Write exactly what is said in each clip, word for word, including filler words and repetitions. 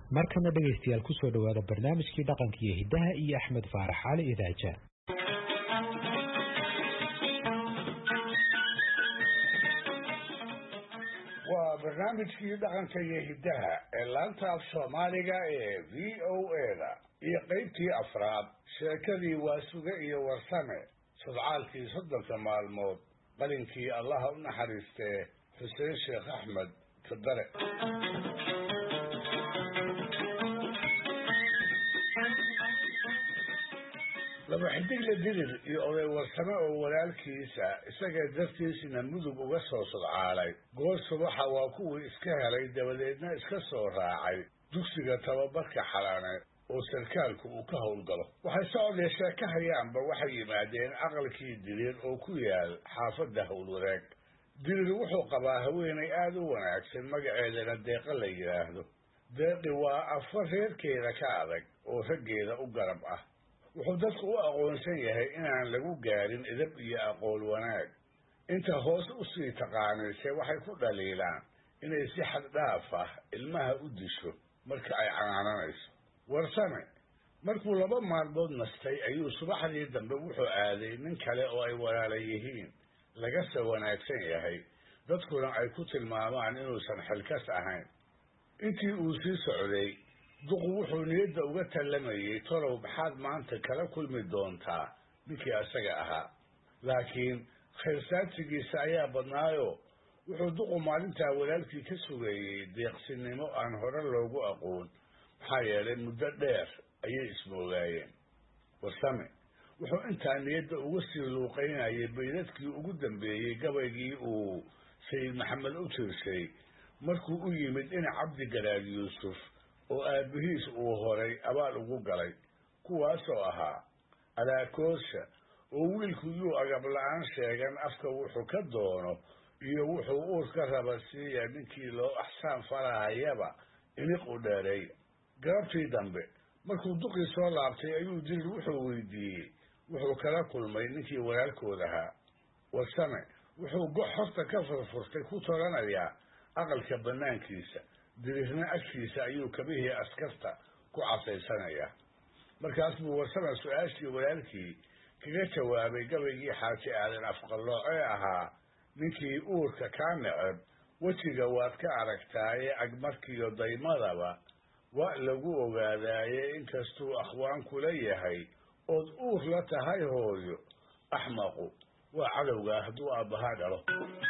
markana dhageystayaal ku soo dhawaada barnaamijkii dhaqanka iyo hidaha iyo Axmed Faarax Cali Idaaja. waa barnaamijkii dhaqanka iyo hidaha ee laanta af Soomaaliga ee V O A-da iyo qaybtii afraad sheekadii Waasuge iyo Warsame sodcaalkii soddonka maalmood qalinkii Allah u naxariistee Xuseen Sheekh Axmed Fadare. laba xidig la dirir iyo oday Warsame oo walaalkiisa isaga dartiisina mudug uga soo sodcaalay goor subaxa waa kuwii iska helay dabadeedna iska soo raacay dugsiga tababarka xalaane oo sarkaalku uu ka howlgalo. waxay socodee sheeka hayaanba waxay yimaadeen aqalkii dirir oo ku yaal xaafadda howlwadaag. dirir wuxuu qabaa haweenay aada u wanaagsan magaceedana Deeqa la yidhaahdo. deeqi waa afar reerkeeda ka adag oo raggeeda u garab ah. wuxuu dadku u aqoonsan yahay inaan lagu gaarin edab iyo aqoon wanaag. inta hoos u sii taqaanayse waxay ku dhaliilaan inay si xad dhaaf ah ilmaha u disho marka ay canaananayso. Warsame markuu laba maalmood nastay ayuu subaxdii dambe wuxuu aaday nin kale oo ay walaala yihiin laga soo wanaagsan yahay dadkuna ay ku tilmaamaan inuusan xilkas ahayn. intii uu sii socday duqu wuxuu niyadda uga tallamayay tolow maxaad maanta kala kulmi doontaa ninkii asaga ahaa. laakiin khayrsaadsigiisa ayaa badnaayo wuxuu duqu maalintaa walaalkii ka sugeeyey deeqsinimo aan hore loogu aqoon. maxaa yeelay muddo dheer ayay ismoogaayeen. Warsame wuxuu intaa niyadda uga sii luuqaynayay baydadkii ugu dambeeyey gabaygii uu sayid maxamed u tirsay markuu u yimid dhinac cabdi garaad yuusuf oo aabihiis uu horay abaal ugu galay, kuwaasoo ahaa alaakoosha oo wiilku yuu agab la-aan sheegan afka wuxuu ka doono iyo wuxuu uur ka raba siiya ninkii loo axsaan farahayaba iniq u dheereey. galabtii dambe markuu duqii soo laabtay ayuu dirir wuxuu weydiiyey wuxuu kala kulmay ninkii walaalkood ahaa. Warsame wuxuu gox horta ka furfurtay ku toranayaa aqalka banaankiisa, dirirna agtiisa ayuu kabihii askarta ku casaysanayaa. markaas buu Warsame su-aashii walaalkii kaga jawaabay gabaygii xaaji aadan afqallooc ee ahaa ninkii uurka kaa neceb wejiga waad ka aragtaaye agmarkiyo daymadaba waa lagu ogaadaaye inkastuu akhwaan kula yahay ood uur la tahay hooyo axmaqu waa cadowgaa hadduu aabbahaa dhalo.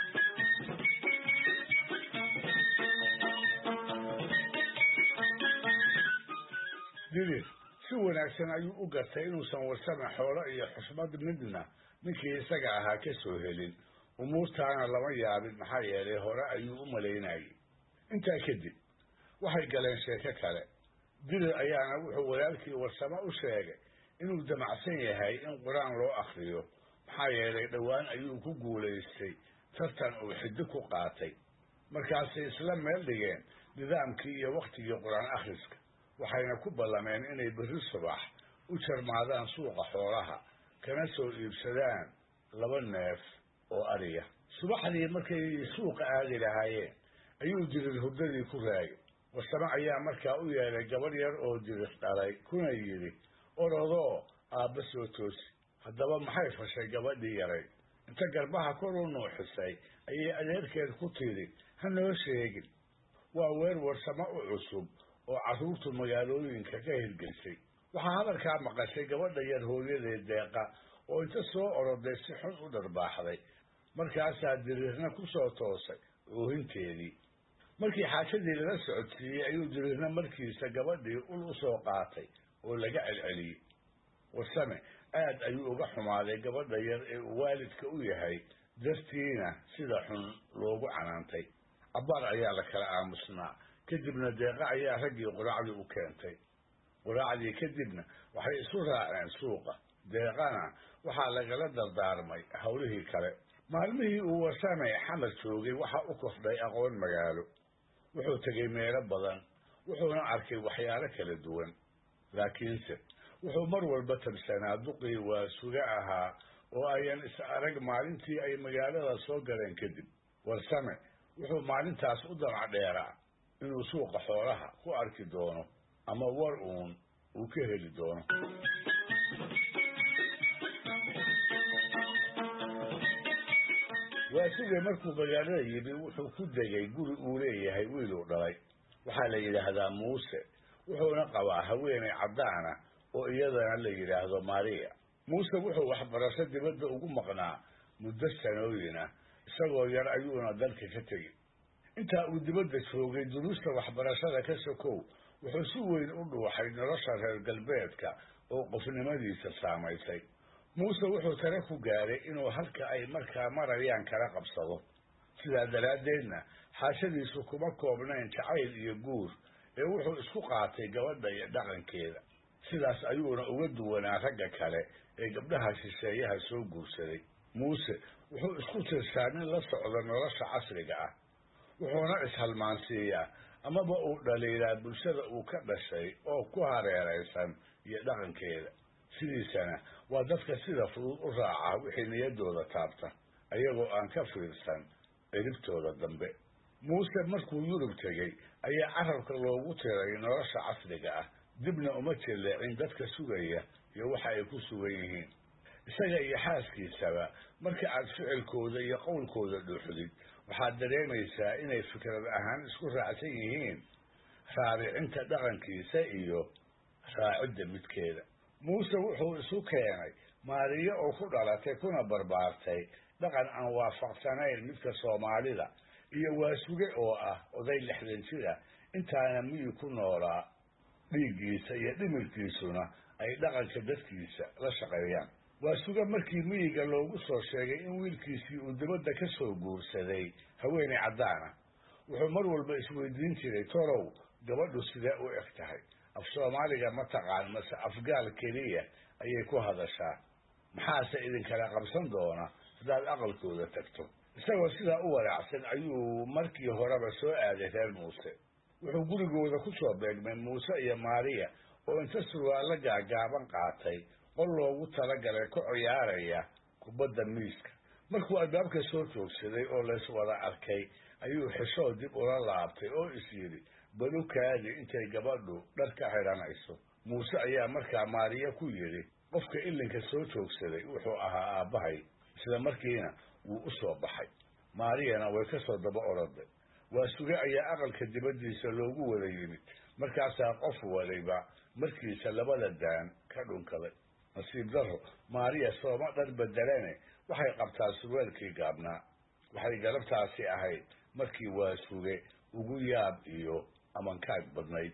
dirir si wanaagsan ayuu u gartay inuusan Warsame xoolo iyo xusmad midna ninkii isaga ahaa ka soo helin. umuurtaana lama yaabin maxaa yeelay hore ayuu u malaynayay. intaa kadib waxay galeen sheeko kale. dirir ayaana wuxuu walaalkii Warsame u sheegay inuu damacsan yahay in qur-aan loo akriyo maxaa yeelay dhowaan ayuu ku guulaystay tartan uu xiddi ku qaatay. markaasay isla meel dhigeen nidaamkii iyo wakhtigii qur-aan akhriska, waxayna ku ballameen inay berri subax u jarmaadaan suuqa xoolaha kana soo iibsadaan laba neef oo ariya. subaxdii markay suuqa aadi lahaayeen ayuu dirir hurdadii ku raagay. Warsame ayaa markaa u yeelay gabadh yar oo dirir dhalay kuna yidhi orodoo aabba soo toosi. haddaba maxay fashay gabadhii yaray? inta garbaha kor u nuuxisay ayay adeerkeed ku tidhi ha noo sheegin. waa weer Warsame u cusub oo carruurtu magaalooyinka ka hirgelisay. waxaa hadalkaa maqashay gabadha yar hooyadeed Deeqa oo inta soo oroday si xun u dharbaaxday. markaasaa dirirna ku soo toosay oohinteedii. markii xaajadii laga socodsiiyey ayuu dirirna markiisa gabadhii ul u soo qaatay oo laga celceliyey. Warsame aad ayuu uga xumaaday gabadha yar ee uu waalidka u yahay dartiina sida xun loogu canaantay. cabbaar ayaa la kala aamusnaa. kadibna Deeqa ayaa raggii quraacdii u keentay. quraacdii kadibna waxay isu raaceen suuqa. Deeqana waxaa lagala dardaarmay howlihii kale. maalmihii uu Warsame xamar joogay waxaa u kordhay aqoon magaalo. wuxuu tegay meelo badan wuxuuna arkay waxyaalo kala duwan. laakiinse wuxuu mar walba tabsanaa duqii Waasuge ahaa oo ayan is arag maalintii ay magaalada soo galeen kadib. Warsame wuxuu maalintaas u damac dheeraa inuu suuqa xoolaha ku arki doono ama war uun uu ka heli doono. waasuge markuu magaalada yimi wuxuu ku degay guri uu leeyahay wiiluu dhalay, waxaa la yidhaahdaa muuse, wuxuuna qabaa haweenay caddaana oo iyadana la yidhaahdo Maria. muuse wuxuu waxbarasho dibadda ugu maqnaa muddo sanooyin ah, isagoo yar ayuuna dalka ka tegey. intaa uu dibadda joogay duruusta waxbarashada ka sokow wuxuu si weyn u dhuuxay nolosha reer galbeedka oo qofnimadiisa saamaysay. muuse wuxuu tare ku gaaray inuu halka ay markaa marayaan kala qabsado, sidaa daraaddeedna xaashadiisu kuma koobnayn jacayl iyo guur ee wuxuu isku qaatay gabadha iyo dhaqankeeda. sidaas ayuuna uga duwanaa ragga kale ee gabdhaha shisheeyaha soo guursaday. muuse wuxuu isku tirsaa nin la socda nolosha casriga ah, wuxuuna ishalmaansiiyaa amaba uu dhaliilaa bulshada uu ka dhashay oo ku hareeraysan iyo dhaqankeeda. sidiisana waa dadka sida fudud u raaca wixii niyaddooda taabta ayagoo aan ka fiirsan ciribtooda dambe. muuse markuu yurub tegey ayaa carabka loogu tiray nolosha casriga ah, dibna uma jilleecin dadka sugaya iyo waxa ay ku sugan yihiin. isaga iyo xaaskiisaba marka aad ficilkooda iyo qowlkooda dhuuxdid waxaad dareemaysaa inay fikrad ahaan isku raacsan yihiin raabicinta dhaqankiisa iyo raacidda midkeeda. muuse wuxuu isu keenay Maariya oo ku dhalatay kuna barbaartay dhaqan aan waafaqsanayn midka Soomaalida, iyo waasuge oo ah oday lixdan jira intaana miyi ku noolaa, dhiiggiisa iyo dhimirkiisuna ay dhaqanka dadkiisa la shaqeeyaan. waasuge markii miyiga loogu soo sheegay in wiilkiisii uu dibadda ka soo guursaday haweenay caddaana, wuxuu mar walba isweydiin jiray torow gabadhu sidee u eg tahay, af Soomaaliga ma taqaan mase afgaal keliya ayay ku hadashaa, maxaase idinkala qabsan doona haddaad aqalkooda tagto. isagoo sidaa u waraacsan ayuu markii horeba soo aaday reer muuse. wuxuu gurigooda ku soo beegmay muuse iyo Maariya oo inta surwaalo gaagaaban qaatay qol loogu talagalay ku ciyaaraya kubadda miiska. markuu albaabka soo joogsaday oo lays wada arkay ayuu xishoo dib ula laabtay oo is yidhi balukaadi intay gabadhu dhar ka xidhanayso. muuse ayaa markaa Maariya ku yidhi qofka ilinka soo joogsaday wuxuu ahaa aabbahay. isla markiina wuu u soo baxay, Maariyana way ka soo daba oroday. waasuge ayaa aqalka dibaddiisa loogu wada yimid, markaasaa qof waliba markiisa labada daan ka dhunkaday. nasiib darro Maariya sooma dhar bedelane waxay qabtaa surwaalkii gaabnaa. waxay galabtaasi ahayd markii waasuge ugu yaab iyo amankaag badnayd.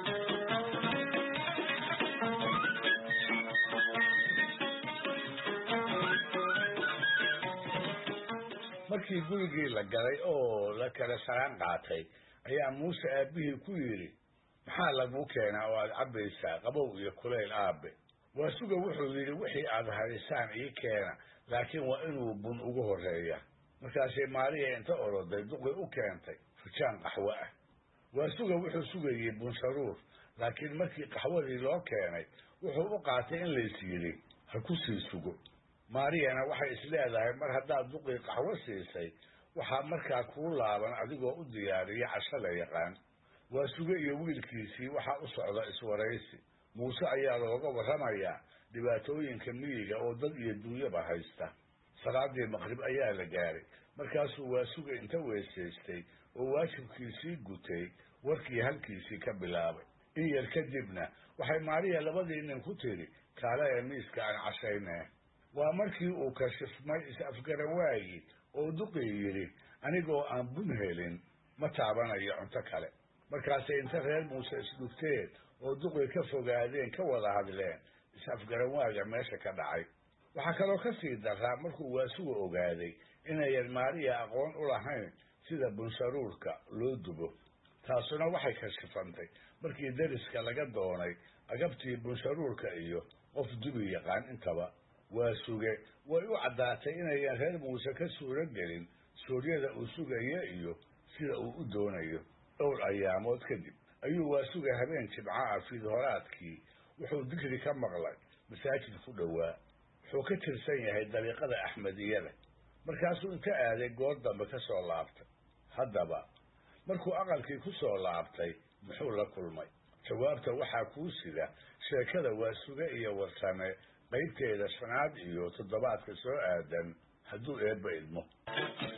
markii gurigii la galay oo la kala saraan qaatay ayaa muuse aabbihii ku yidhi maxaa lagu keenaa oo aad cabbaysaa qabow iyo kulayl aabe. waasuge wuxuu yidhi wixii aad harisaan ii keena, laakiin waa inuu bun ugu horreeya. markaasay Maariya inta oroday duqi u keentay fujaan qaxwo ah. waasuge wuxuu sugayey bunsharuur, laakiin markii qaxwadii loo keenay wuxuu u qaatay in lays yidhi ha ku sii sugo. Maariyana waxay isleedahay mar haddaad duqii qaxwo siisay waxaa markaa kuu laaban adigoo u diyaariya casho la yaqaan. waasuge iyo wiilkiisii waxaa u socda iswaraysi. muuse ayaa looga warramayaa dhibaatooyinka miyiga oo dad iyo duunyaba haysta. salaadii maqrib ayaa la gaaray, markaasuu waasuge inta weysaystay oo waajibkiisii gutay warkii halkiisii ka bilaabay. in yar kadibna waxay Maariya labadii nin ku tiri kaalaya miiska aan cashaynee. waa markii uu kashifmay is-afgaran waayi oo duqii yidhi anigoo aan bun helin ma taabanayo cunto kale. markaasay inta reer muuse isdhufteen oo duqii ka fogaadeen ka wada hadleen is-afgaran waaga meesha ka dhacay. waxaa kaloo ka sii daraa markuu waasuge ogaaday inayan Maariya aqoon u lahayn sida bunsharuurka loo dubo. taasuna waxay kashifantay markii dariska laga doonay agabtii bunsharuurka iyo qof dubi yaqaan intaba. waasuge way u caddaatay inayan reer muuse ka suuro gelin suuryada uu sugaya iyo sida uu u doonayo. dhowr ayaamood kadib ayuu waasuge habeen jimcaha fiidhoraadkii wuxuu dikri ka maqlay masaajid ku dhowaa. wuxuu ka tirsan yahay dariiqada Axmediyada. markaasuu inta aaday goor dambe ka soo laabtay. haddaba markuu aqalkii ku soo laabtay muxuu la kulmay jawaabta waxaa kuu sida sheekada waa suge iyo warsame qaybteeda shanaad iyo toddobaadka soo aadan hadduu eebba idmo